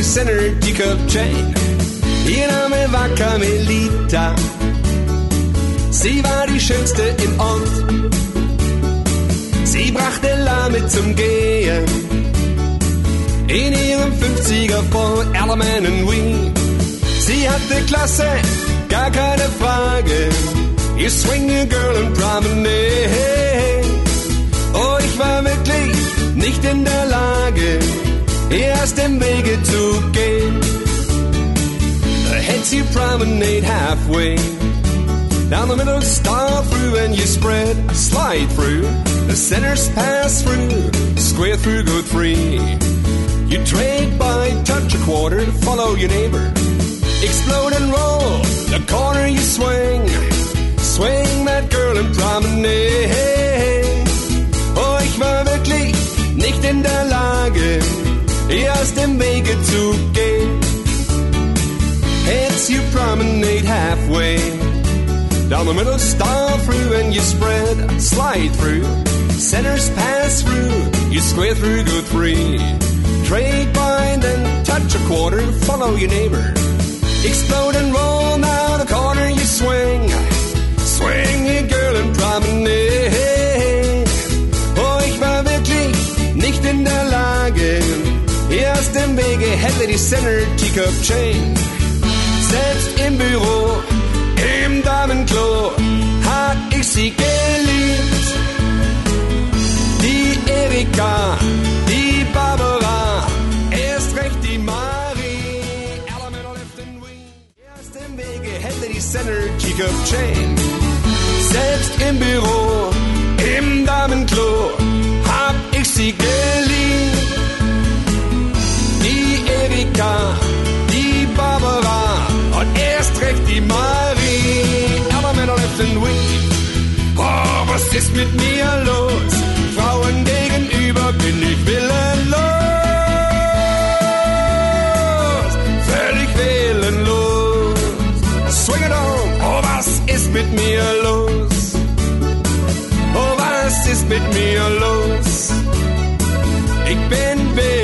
Center Teacup Chain. Ihr Name war Carmelita. Sie war die Schönste im Ort. Sie brachte Lahme zum Gehen. In ihrem 50er Ford Element Wing. Sie hatte Klasse, gar keine Frage. You swing a girl and promenade. Oh, ich war wirklich nicht in der Lage, ihr aus dem Wege zu gehen. The heads you promenade halfway. Down the middle, star through, and you spread, slide through. The centers pass through, square through, go three. You trade by, touch a quarter, follow your neighbor. Explode and roll, the corner you swing. Swing that girl and promenade. Oh, ich war wirklich nicht in der Lage, ihr aus dem Wege zu gehen. Heads you promenade halfway. Down the middle, star through, and you spread, slide through. Centers pass through, you square through, go three. Trade bind and touch a quarter, follow your neighbor. Explode and roll, now the corner you swing. Swing your girl and promenade. Oh, ich war wirklich nicht in der Lage, ihr aus dem Wege, Headlady Center Teacup Chain. Selbst im Büro, im Damenklo, hab ich sie geliebt. Die Erika, die Barbara, erst recht die Marie. Elemental left and wing. Erst im Wege, Headlady Center Teacup Chain. Selbst im Büro, im Damenklo, hab ich sie geliebt. Die Erika, die Barbara und erst recht die Marie. Elemental left and wing. Oh, was ist mit mir los? Frauen gegenüber bin ich willenlos. Völlig willenlos. Swing it on. Oh, was ist mit mir los? Oh, was ist mit mir los? Ich bin willenlos.